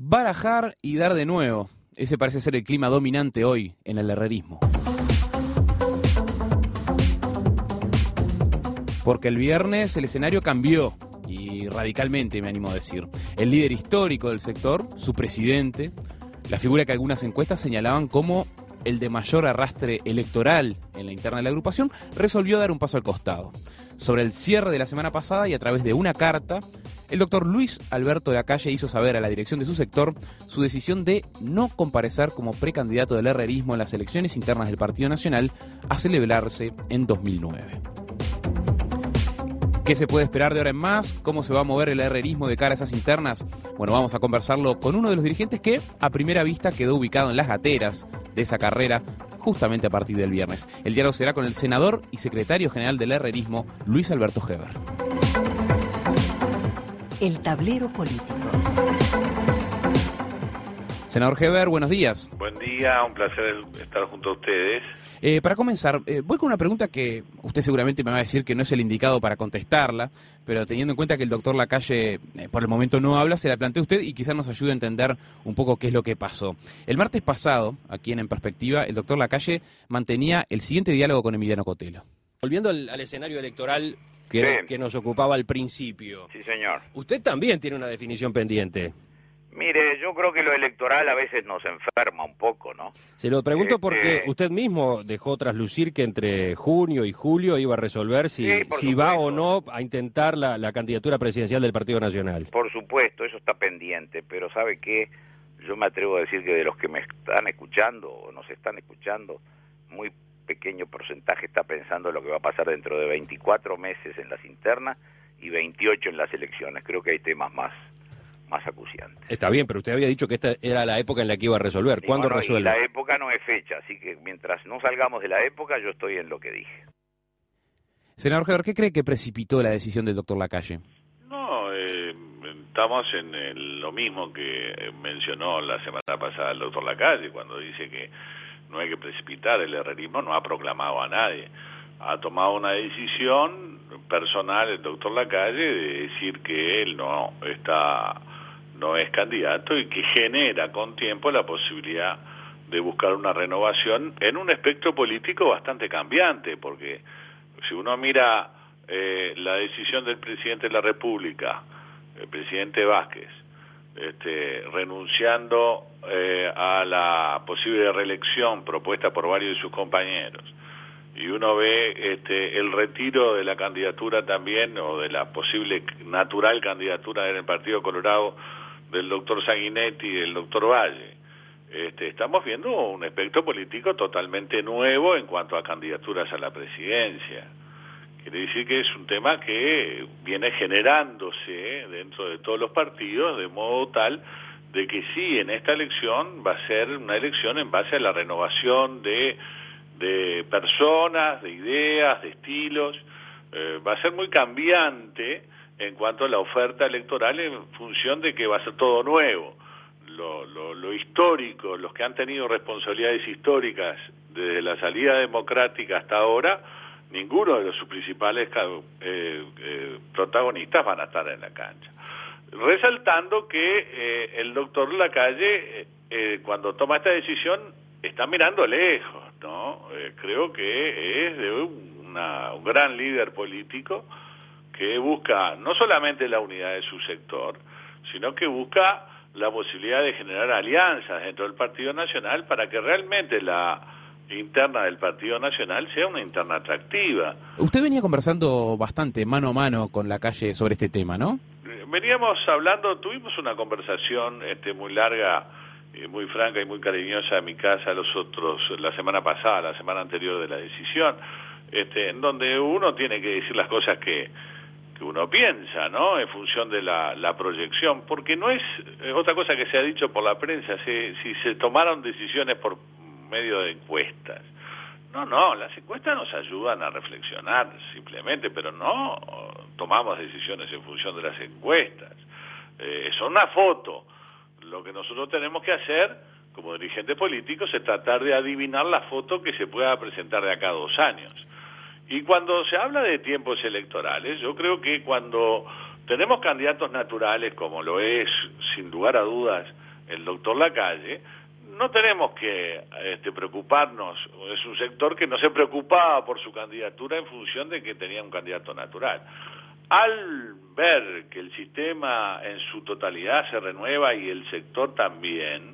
Barajar y dar de nuevo. Ese parece ser el clima dominante hoy en el herrerismo. Porque el viernes el escenario cambió, y radicalmente me animo a decir. El líder histórico del sector, su presidente, la figura que algunas encuestas señalaban como el de mayor arrastre electoral en la interna de la agrupación, resolvió dar un paso al costado. Sobre el cierre de la semana pasada y a través de una carta, el doctor Luis Alberto Lacalle hizo saber a la dirección de su sector su decisión de no comparecer como precandidato del herrerismo en las elecciones internas del Partido Nacional a celebrarse en 2009. ¿Qué se puede esperar de ahora en más? ¿Cómo se va a mover el herrerismo de cara a esas internas? Bueno, vamos a conversarlo con uno de los dirigentes que, a primera vista, quedó ubicado en las gateras de esa carrera justamente a partir del viernes. El diálogo será con el senador y secretario general del herrerismo, Luis Alberto Heber. El tablero político. Senador Heber, buenos días. Buen día, un placer estar junto a ustedes. Para comenzar, voy con una pregunta que usted seguramente me va a decir que no es el indicado para contestarla, pero teniendo en cuenta que el doctor Lacalle por el momento no habla, se la plantea usted y quizás nos ayude a entender un poco qué es lo que pasó. El martes pasado, aquí en Perspectiva, el doctor Lacalle mantenía el siguiente diálogo con Emiliano Cotelo. Volviendo al escenario electoral que nos ocupaba al principio. Sí, señor. Usted también tiene una definición pendiente. Mire, yo creo que lo electoral a veces nos enferma un poco, ¿no? Se lo pregunto porque usted mismo dejó traslucir que entre junio y julio iba a resolver si va o no a intentar la candidatura presidencial del Partido Nacional. Por supuesto, eso está pendiente, pero ¿sabe qué? Yo me atrevo a decir que de los que me están escuchando o nos están escuchando, muy pequeño porcentaje está pensando lo que va a pasar dentro de 24 meses en las internas y 28 en las elecciones. Creo que hay temas más acuciantes. Está bien, pero usted había dicho que esta era la época en la que iba a resolver. ¿Cuándo resuelve? La época no es fecha, así que mientras no salgamos de la época, yo estoy en lo que dije. Senador Heber, ¿qué cree que precipitó la decisión del doctor Lacalle? No, estamos en lo mismo que mencionó la semana pasada el doctor Lacalle, cuando dice que no hay que precipitar. El herrerismo no ha proclamado a nadie. Ha tomado una decisión personal el doctor Lacalle de decir que él no es candidato y que genera con tiempo la posibilidad de buscar una renovación en un espectro político bastante cambiante, porque si uno mira la decisión del presidente de la República, el presidente Vázquez, renunciando a la posible reelección propuesta por varios de sus compañeros, y uno ve el retiro de la candidatura también, o de la posible natural candidatura en el Partido Colorado del doctor Sanguinetti y del doctor Valle, estamos viendo un espectro político totalmente nuevo en cuanto a candidaturas a la presidencia. Quiere decir que es un tema que viene generándose dentro de todos los partidos, de modo tal de que sí, en esta elección va a ser una elección en base a la renovación de personas, de ideas, de estilos. Va a ser muy cambiante en cuanto a la oferta electoral en función de que va a ser todo nuevo. Lo histórico, los que han tenido responsabilidades históricas desde la salida democrática hasta ahora, ninguno de sus principales protagonistas van a estar en la cancha. Resaltando que el doctor Lacalle, cuando toma esta decisión, está mirando lejos, ¿no? Creo que es de un gran líder político que busca no solamente la unidad de su sector, sino que busca la posibilidad de generar alianzas dentro del Partido Nacional para que realmente la interna del Partido Nacional sea una interna atractiva. Usted venía conversando bastante mano a mano con Lacalle sobre este tema, ¿no? Veníamos hablando, tuvimos una conversación muy larga, muy franca y muy cariñosa en mi casa la semana pasada, la semana anterior de la decisión, en donde uno tiene que decir las cosas que uno piensa, ¿no? En función de la proyección, porque no es otra cosa que se ha dicho por la prensa, si se tomaron decisiones por medio de encuestas. No, las encuestas nos ayudan a reflexionar simplemente, pero no tomamos decisiones en función de las encuestas. Son una foto. Lo que nosotros tenemos que hacer como dirigentes políticos es tratar de adivinar la foto que se pueda presentar de acá a 2 años. Y cuando se habla de tiempos electorales, yo creo que cuando tenemos candidatos naturales, como lo es, sin lugar a dudas, el doctor Lacalle, no tenemos que preocuparnos. Es un sector que no se preocupaba por su candidatura en función de que tenía un candidato natural. Al ver que el sistema en su totalidad se renueva y el sector también,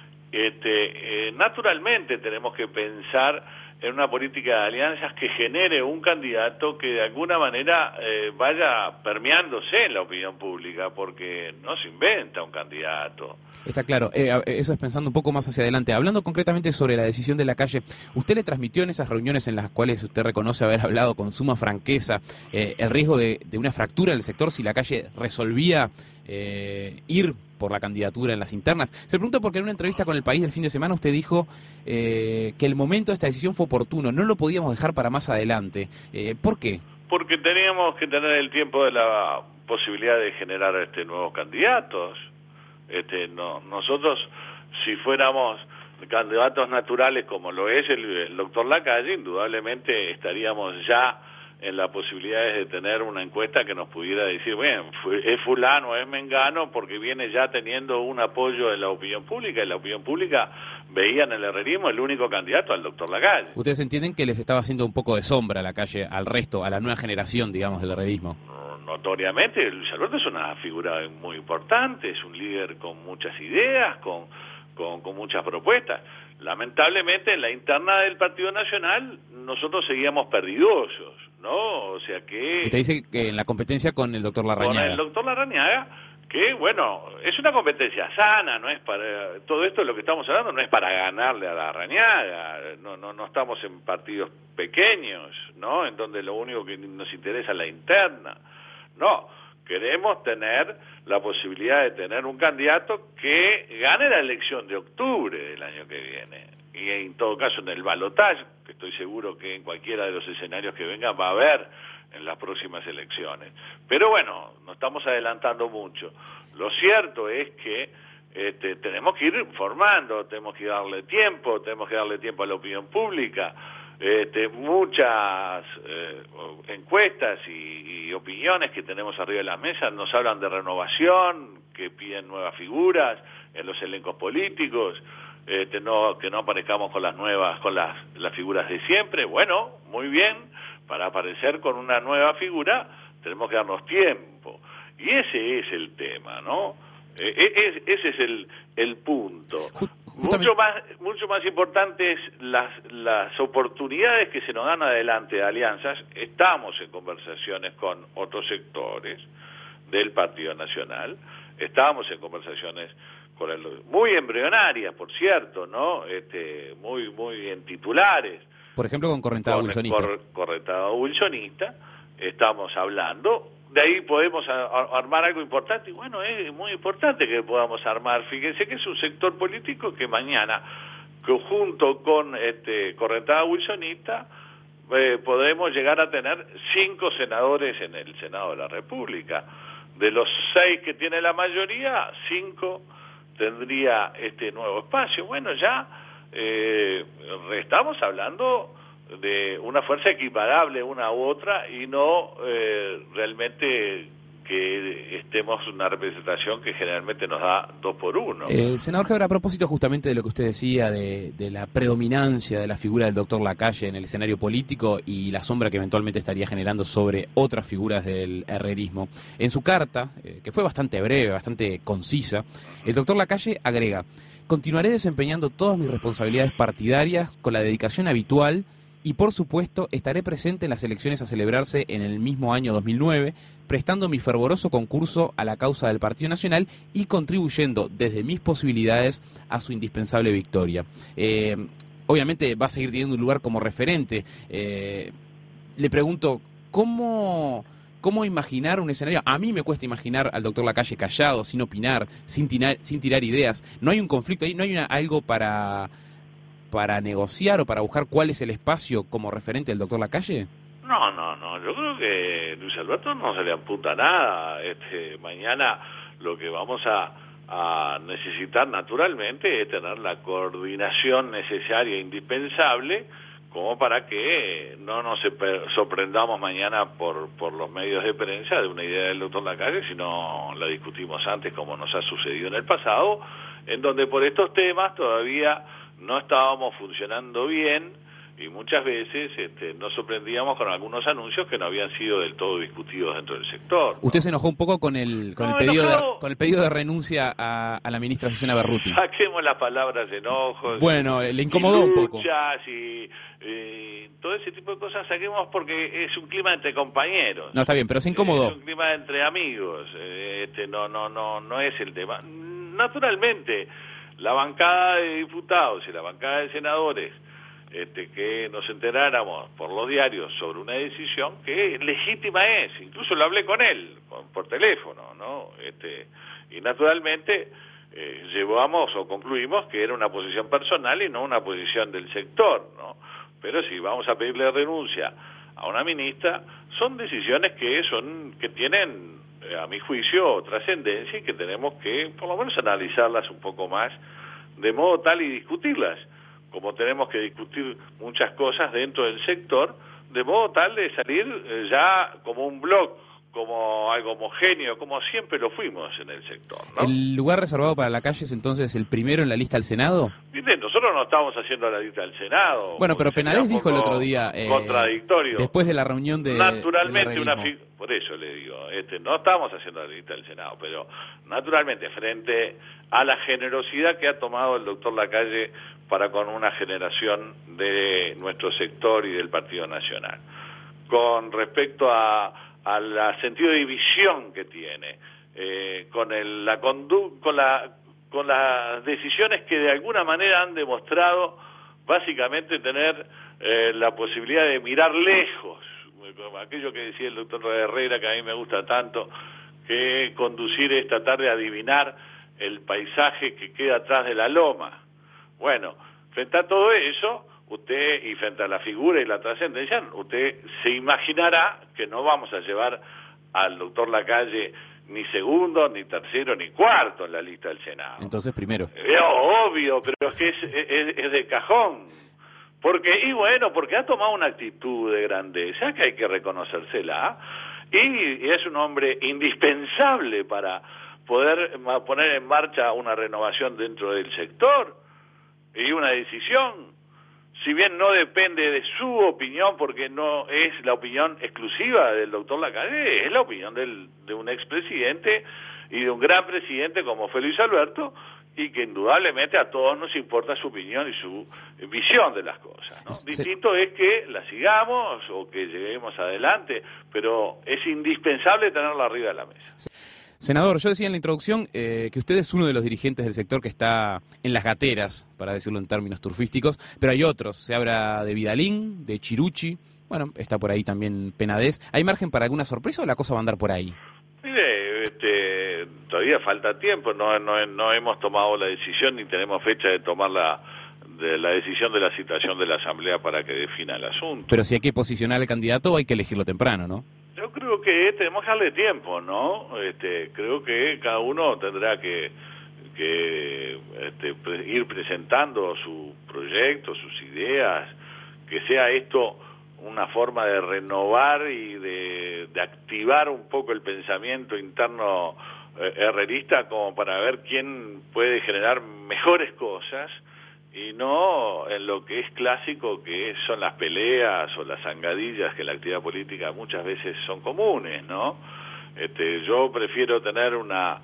naturalmente tenemos que pensar en una política de alianzas que genere un candidato que de alguna manera vaya permeándose en la opinión pública, porque no se inventa un candidato. Está claro, eso es pensando un poco más hacia adelante. Hablando concretamente sobre la decisión de Lacalle, ¿usted le transmitió en esas reuniones en las cuales usted reconoce haber hablado con suma franqueza el riesgo de una fractura en el sector si Lacalle resolvía ir por la candidatura en las internas? Se pregunta porque en una entrevista con El País del fin de semana usted dijo que el momento de esta decisión fue oportuno, no lo podíamos dejar para más adelante. ¿Por qué? Porque teníamos que tener el tiempo de la posibilidad de generar nuevos candidatos. Nosotros, si fuéramos candidatos naturales como lo es el doctor Lacalle, indudablemente estaríamos ya en la posibilidad de tener una encuesta que nos pudiera decir, bueno, es fulano, es mengano, porque viene ya teniendo un apoyo en la opinión pública, y la opinión pública veía en el herrerismo el único candidato al doctor Lacalle. ¿Ustedes entienden que les estaba haciendo un poco de sombra a Lacalle, al resto, a la nueva generación, digamos, del herrerismo? Notoriamente, Luis Alberto es una figura muy importante, es un líder con muchas ideas, con muchas propuestas. Lamentablemente, en la interna del Partido Nacional, nosotros seguíamos perdidosos, ¿no? O sea que... Usted dice que en la competencia con el doctor Larrañaga. Con el doctor Larrañaga, que, bueno, es una competencia sana, no es para... Todo esto de lo que estamos hablando no es para ganarle a Larrañaga, no estamos en partidos pequeños, ¿no? En donde lo único que nos interesa es la interna. No, queremos tener la posibilidad de tener un candidato que gane la elección de octubre del año que viene. Y en todo caso en el balotaje, que estoy seguro que en cualquiera de los escenarios que vengan va a haber en las próximas elecciones. Pero bueno, nos estamos adelantando mucho. Lo cierto es que tenemos que ir formando, tenemos que darle tiempo a la opinión pública. Muchas encuestas y opiniones que tenemos arriba de la mesa nos hablan de renovación, que piden nuevas figuras en los elencos políticos, que no aparezcamos con las figuras de siempre. Bueno, muy bien, para aparecer con una nueva figura tenemos que darnos tiempo, y ese es el tema, ¿no? Ese es el punto. Mucho más importantes las oportunidades que se nos dan adelante de alianzas. Estamos en conversaciones con otros sectores del Partido Nacional, estamos en conversaciones muy embrionarias, por cierto, ¿no? Muy en titulares. Por ejemplo, con Correntada Wilsonista. Correntada Wilsonista, estamos hablando. De ahí podemos armar algo importante, y bueno, es muy importante que podamos armar. Fíjense que es un sector político que mañana, junto con Correntada Wilsonista, podemos llegar a tener 5 senadores en el Senado de la República. De los 6 que tiene la mayoría, 5 tendría este nuevo espacio. Bueno, ya estamos hablando de una fuerza equiparable una u otra, y no realmente que estemos una representación que generalmente nos da 2 por 1. Senador Gebra, a propósito justamente de lo que usted decía de la predominancia de la figura del doctor Lacalle en el escenario político y la sombra que eventualmente estaría generando sobre otras figuras del herrerismo, en su carta, que fue bastante breve, bastante concisa, el doctor Lacalle agrega: continuaré desempeñando todas mis responsabilidades partidarias con la dedicación habitual, y por supuesto estaré presente en las elecciones a celebrarse en el mismo año 2009, prestando mi fervoroso concurso a la causa del Partido Nacional y contribuyendo desde mis posibilidades a su indispensable victoria. Obviamente va a seguir teniendo un lugar como referente. Le pregunto, ¿cómo imaginar un escenario? A mí me cuesta imaginar al doctor Lacalle callado, sin opinar, sin tirar ideas. ¿No hay un conflicto ahí? ¿No hay algo para negociar o para buscar cuál es el espacio como referente del doctor Lacalle? No, yo creo que Luis Alberto no se le apunta nada. Mañana lo que vamos a necesitar naturalmente es tener la coordinación necesaria e indispensable como para que no nos sorprendamos mañana por los medios de prensa de una idea del doctor Lacalle, sino la discutimos antes como nos ha sucedido en el pasado, en donde por estos temas todavía no estábamos funcionando bien y muchas veces nos sorprendíamos con algunos anuncios que no habían sido del todo discutidos dentro del sector, ¿no? Usted se enojó un poco con el pedido de renuncia a la ministra Susana Berruti. Saquemos las palabras enojos. Bueno, le incomodó un poco. Y todo ese tipo de cosas saquemos porque es un clima entre compañeros. No, está bien, pero se incomodó. Es un clima entre amigos. No es el tema. Naturalmente, la bancada de diputados y la bancada de senadores, que nos enteráramos por los diarios sobre una decisión que legítima es, incluso lo hablé con él por teléfono, ¿no? Y naturalmente llevamos o concluimos que era una posición personal y no una posición del sector, ¿no? Pero si vamos a pedirle renuncia a una ministra, son decisiones que tienen, a mi juicio, trascendencia y que tenemos que por lo menos analizarlas un poco más de modo tal y discutirlas, como tenemos que discutir muchas cosas dentro del sector, de modo tal de salir ya como un bloque, como algo homogéneo, como siempre lo fuimos en el sector, ¿no? ¿El lugar reservado para la calle es entonces el primero en la lista al Senado? Bien, nosotros no estamos haciendo la lista del Senado. Bueno, pero Penades dijo el otro día... contradictorio. Después de la reunión de... Naturalmente, por eso le digo, no estamos haciendo la lista del Senado, pero naturalmente, frente a la generosidad que ha tomado el doctor Lacalle para con una generación de nuestro sector y del Partido Nacional, con respecto al sentido de visión que tiene, con las decisiones que de alguna manera han demostrado básicamente tener la posibilidad de mirar lejos, aquello que decía el doctor Herrera, que a mí me gusta tanto, que conducir esta tarde a adivinar el paisaje que queda atrás de la loma. Bueno, frente a todo eso, usted, y frente a la figura y la trascendencia, usted se imaginará que no vamos a llevar al doctor Lacalle ni segundo, ni tercero, ni cuarto en la lista del Senado. Entonces primero. Obvio, pero es que es de cajón. Porque ha tomado una actitud de grandeza que hay que reconocérsela, y es un hombre indispensable para poder poner en marcha una renovación dentro del sector y una decisión. Si bien no depende de su opinión, porque no es la opinión exclusiva del doctor Lacalle, es la opinión de un expresidente y de un gran presidente como fue Luis Alberto, y que indudablemente a todos nos importa su opinión y su visión de las cosas, ¿no? Distinto es que la sigamos o que lleguemos adelante, pero es indispensable tenerla arriba de la mesa. Senador, yo decía en la introducción que usted es uno de los dirigentes del sector que está en las gateras, para decirlo en términos turfísticos, pero hay otros. Se habla de Vidalín, de Chirucci, bueno, está por ahí también Penades. ¿Hay margen para alguna sorpresa o la cosa va a andar por ahí? Mire, todavía falta tiempo, no hemos tomado la decisión ni tenemos fecha de tomar la decisión de la citación de la Asamblea para que defina el asunto. Pero si hay que posicionar al candidato hay que elegirlo temprano, ¿no? Yo creo que tenemos que darle tiempo, ¿no? Creo que cada uno tendrá que ir presentando su proyecto, sus ideas, que sea esto una forma de renovar y de activar un poco el pensamiento interno herrerista, como para ver quién puede generar mejores cosas y no en lo que es clásico, que son las peleas o las zangadillas que en la actividad política muchas veces son comunes, ¿no? Yo prefiero tener una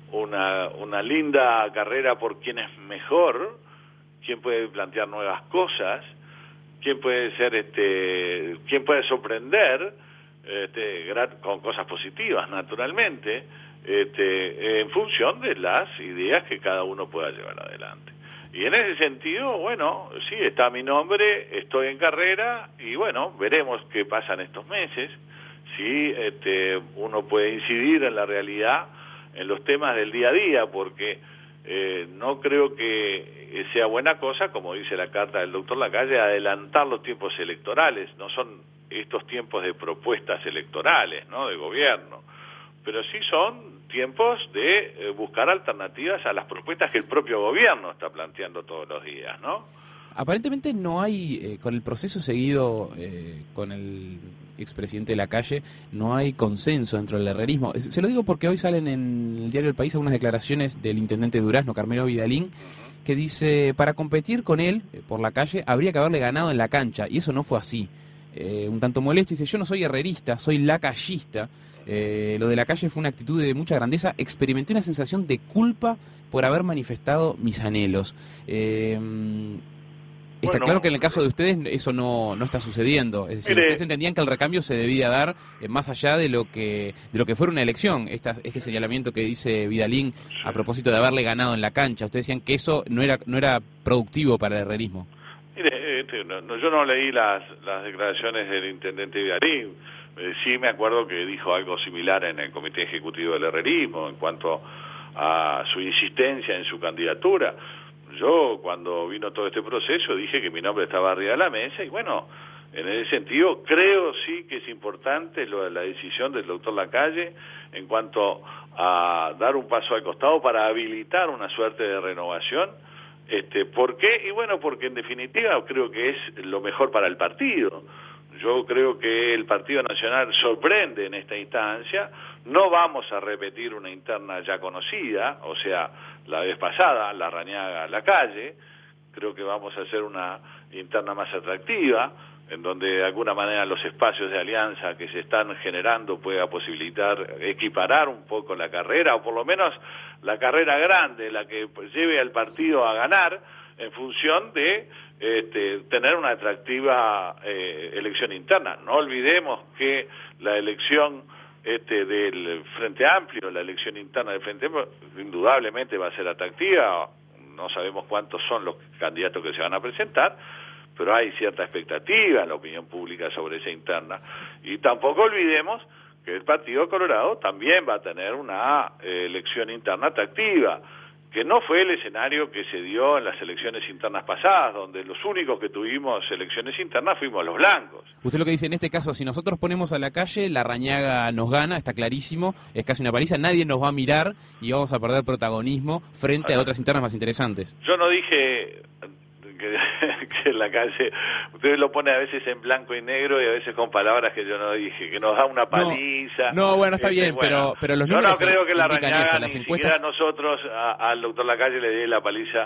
linda carrera por quien es mejor, quien puede plantear nuevas cosas, quién puede ser quién puede sorprender con cosas positivas, naturalmente, en función de las ideas que cada uno pueda llevar adelante. Y en ese sentido, bueno, sí, está mi nombre, estoy en carrera y bueno, veremos qué pasa en estos meses, si uno puede incidir en la realidad, en los temas del día a día, porque no creo que sea buena cosa, como dice la carta del doctor Lacalle, adelantar los tiempos electorales. No son estos tiempos de propuestas electorales, ¿no?, de gobierno, pero sí son tiempos de buscar alternativas a las propuestas que el propio gobierno está planteando todos los días, ¿no? Aparentemente no hay, con el proceso seguido con el expresidente Lacalle, no hay consenso dentro del herrerismo. Se lo digo porque hoy salen en el diario El País algunas declaraciones del intendente de Durazno, Carmelo Vidalín, que dice, para competir con él por Lacalle habría que haberle ganado en la cancha, y eso no fue así. Un tanto molesto, dice, yo no soy herrerista, soy lacallista. Lo de Lacalle fue una actitud de mucha grandeza, experimenté una sensación de culpa por haber manifestado mis anhelos. Está claro que en el caso de ustedes eso no está sucediendo. Es decir, ustedes entendían que el recambio se debía dar más allá de lo que fuera una elección. Este señalamiento que dice Vidalín a propósito de haberle ganado en la cancha. Ustedes decían que eso no era productivo para el herrerismo. Mire, yo no leí las declaraciones del intendente Vidalín. Sí me acuerdo que dijo algo similar en el Comité Ejecutivo del Herrerismo en cuanto a su insistencia en su candidatura. Yo, cuando vino todo este proceso, dije que mi nombre estaba arriba de la mesa y bueno, en ese sentido creo sí que es importante la decisión del doctor Lacalle en cuanto a dar un paso al costado para habilitar una suerte de renovación. ¿Por qué? Y bueno, porque en definitiva creo que es lo mejor para el partido. Yo creo que el Partido Nacional sorprende en esta instancia. No vamos a repetir una interna ya conocida, o sea, la vez pasada, Larrañaga-Lacalle. Creo que vamos a hacer una interna más atractiva, en donde de alguna manera los espacios de alianza que se están generando pueda posibilitar equiparar un poco la carrera, o por lo menos la carrera grande, la que lleve al partido a ganar, en función de tener una atractiva elección interna. No olvidemos que la elección del Frente Amplio, la elección interna del Frente Amplio, indudablemente va a ser atractiva. No sabemos cuántos son los candidatos que se van a presentar, pero hay cierta expectativa en la opinión pública sobre esa interna. Y tampoco olvidemos que el Partido Colorado también va a tener una elección interna atractiva, que no fue el escenario que se dio en las elecciones internas pasadas, donde los únicos que tuvimos elecciones internas fuimos los blancos. Usted lo que dice en este caso, si nosotros ponemos a Lacalle, Larrañaga nos gana, está clarísimo, es casi una paliza, nadie nos va a mirar y vamos a perder protagonismo frente a otras internas más interesantes. Yo no dije que Lacalle, usted lo pone a veces en blanco y negro y a veces con palabras que yo no dije, que nos da una paliza. No, bueno, está bien, bueno, pero los números yo no creo que Larrañaga eso, ni siquiera nosotros al doctor Lacalle le dé la paliza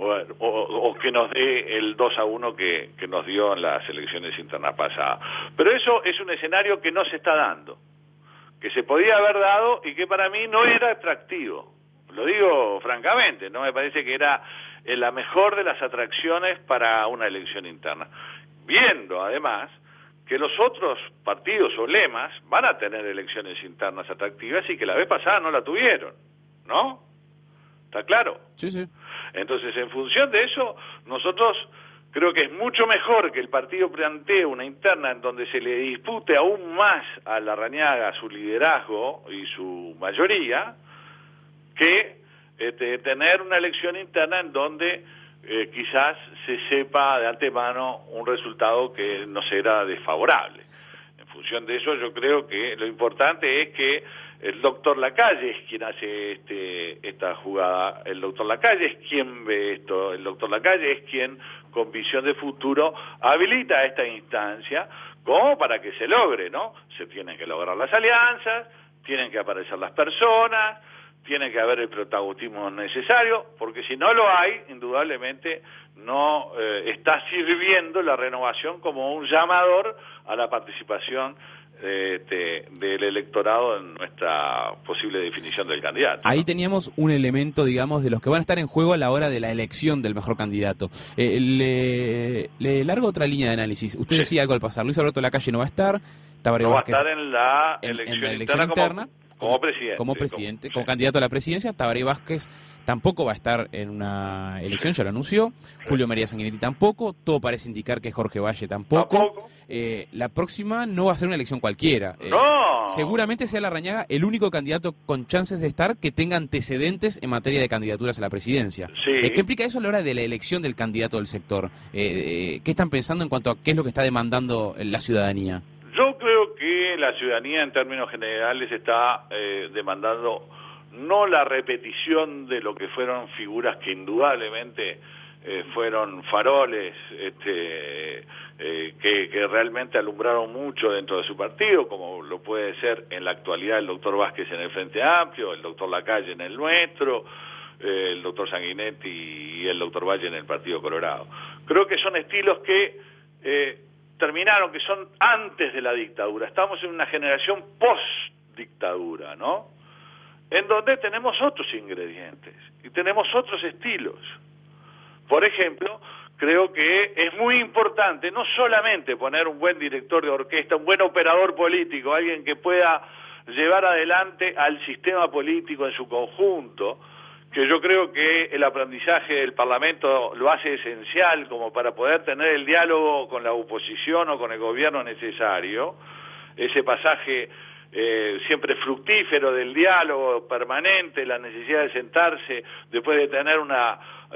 o que nos dé el 2-1 que nos dio en las elecciones internas pasadas. Pero eso es un escenario que no se está dando, que se podía haber dado y que para mí no era atractivo. Lo digo francamente, no me parece que era la mejor de las atracciones para una elección interna. Viendo, además, que los otros partidos o lemas van a tener elecciones internas atractivas y que la vez pasada no la tuvieron, ¿no? ¿Está claro? Sí, sí. Entonces, en función de eso, nosotros creo que es mucho mejor que el partido plantee una interna en donde se le dispute aún más a Larrañaga su liderazgo y su mayoría, que tener una elección interna en donde quizás se sepa de antemano un resultado que no será desfavorable. En función de eso, yo creo que lo importante es que el doctor Lacalle es quien hace esta jugada, el doctor Lacalle es quien ve esto, el doctor Lacalle es quien, con visión de futuro, habilita esta instancia como para que se logre, ¿no? Se tienen que lograr las alianzas, tienen que aparecer las personas, tiene que haber el protagonismo necesario, porque si no lo hay, indudablemente no está sirviendo la renovación como un llamador a la participación del electorado en nuestra posible definición del candidato. Ahí teníamos un elemento, digamos, de los que van a estar en juego a la hora de la elección del mejor candidato. Le largo otra línea de análisis. Usted decía algo al pasar, Luis Alberto Lacalle no va a estar, Tabaré Vázquez va a estar en la elección interna como presidente, como candidato a la presidencia. Tabaré Vázquez tampoco va a estar en una elección, ya lo anunció. Julio María Sanguinetti tampoco. Todo parece indicar que Jorge Valle tampoco. La próxima no va a ser una elección cualquiera. No. Seguramente sea Larrañaga el único candidato con chances de estar que tenga antecedentes en materia de candidaturas a la presidencia. Sí. ¿Qué implica eso a la hora de la elección del candidato del sector? ¿Qué están pensando en cuanto a qué es lo que está demandando la ciudadanía? Yo creo que la ciudadanía en términos generales está demandando no la repetición de lo que fueron figuras que indudablemente fueron faroles que realmente alumbraron mucho dentro de su partido, como lo puede ser en la actualidad el doctor Vázquez en el Frente Amplio, el doctor Lacalle en el nuestro, el doctor Sanguinetti y el doctor Valle en el Partido Colorado. Creo que son estilos que terminaron, que son antes de la dictadura. Estamos en una generación post-dictadura, ¿no? En donde tenemos otros ingredientes y tenemos otros estilos. Por ejemplo, creo que es muy importante no solamente poner un buen director de orquesta, un buen operador político, alguien que pueda llevar adelante al sistema político en su conjunto, que yo creo que el aprendizaje del Parlamento lo hace esencial como para poder tener el diálogo con la oposición o con el gobierno necesario, ese pasaje siempre fructífero del diálogo permanente, la necesidad de sentarse después de tener una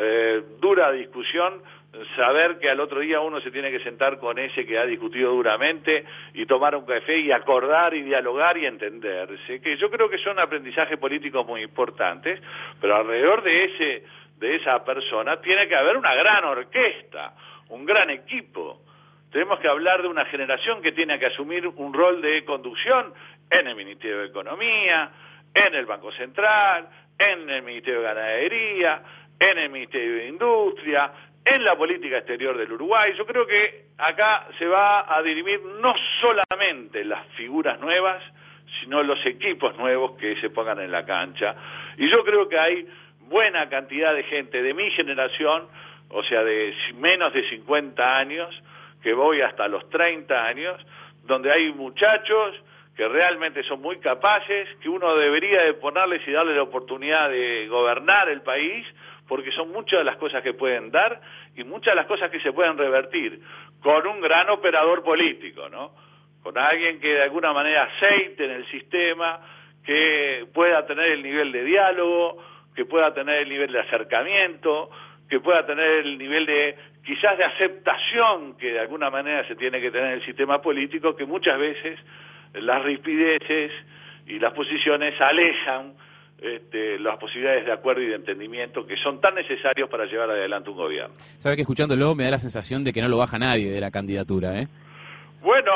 dura discusión, saber que al otro día uno se tiene que sentar con ese que ha discutido duramente y tomar un café y acordar y dialogar y entenderse, que yo creo que son aprendizajes políticos muy importantes, pero alrededor de esa persona tiene que haber una gran orquesta, un gran equipo. Tenemos que hablar de una generación que tiene que asumir un rol de conducción en el Ministerio de Economía, en el Banco Central, en el Ministerio de Ganadería, en el Ministerio de Industria, en la política exterior del Uruguay. Yo creo que acá se va a dirimir no solamente las figuras nuevas, sino los equipos nuevos que se pongan en la cancha. Y yo creo que hay buena cantidad de gente de mi generación, o sea, de menos de 50 años, que voy hasta los 30 años, donde hay muchachos que realmente son muy capaces, que uno debería de ponerles y darles la oportunidad de gobernar el país, porque son muchas de las cosas que pueden dar y muchas de las cosas que se pueden revertir con un gran operador político, ¿no? Con alguien que de alguna manera aceite en el sistema, que pueda tener el nivel de diálogo, que pueda tener el nivel de acercamiento, que pueda tener el nivel de, quizás de aceptación que de alguna manera se tiene que tener en el sistema político, que muchas veces las rispideces y las posiciones alejan las posibilidades de acuerdo y de entendimiento que son tan necesarios para llevar adelante un gobierno. Sabe que escuchándolo me da la sensación de que no lo baja nadie de la candidatura, ¿eh? Bueno,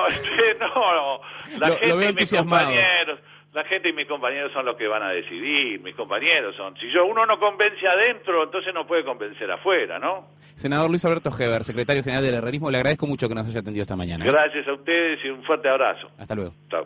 no, lo veo entusiasmado. La gente y mis compañeros son los que van a decidir, mis compañeros son. Si uno no convence adentro, entonces no puede convencer afuera, ¿no? Senador Luis Alberto Heber, secretario general del Herrerismo, le agradezco mucho que nos haya atendido esta mañana. Gracias a ustedes y un fuerte abrazo. Hasta luego. Chao.